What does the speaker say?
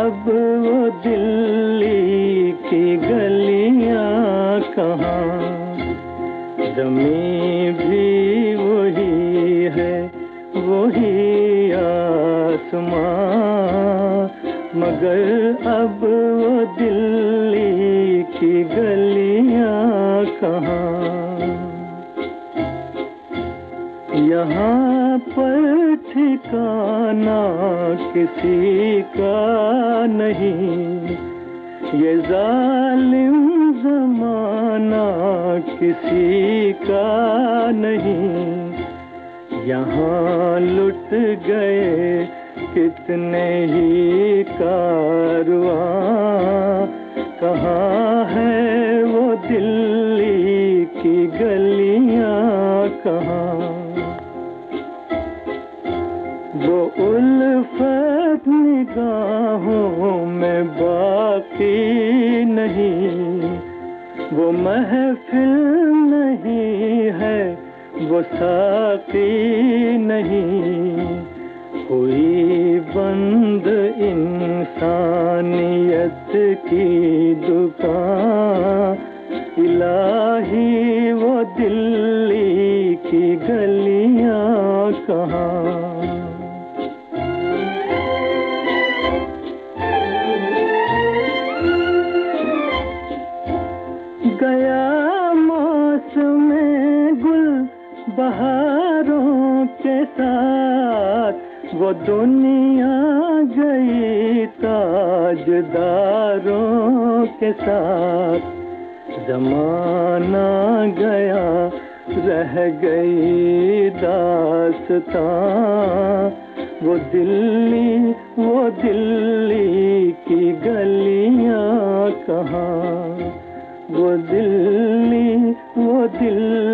अब वो दिल्ली की गलियां कहाँ, ज़मीं भी वही है, वही आसमां, मगर अब वो दिल्ली की गलियां कहाँ। यहाँ पर ठिकाना किसी का नहीं, ये जालिम ज़माना किसी का नहीं। यहाँ लुट गए कितने ही कारवां, कहाँ है वो दिल्ली की गलियां कहाँ। वो उल्फत निगाहों में बाकी नहीं, वो महफिल नहीं है, वो साकी नहीं। हुई बंद इंसानियत की दुकान, इलाही वो दिल्ली की गलियां कहाँ। गया मौसमे गुल बहारों के साथ, वो दुनिया गई ताजदारों के साथ। ज़माना गया रह गई दास्तां, वो दिल्ली की गलियां कहाँ, वो दिल्ली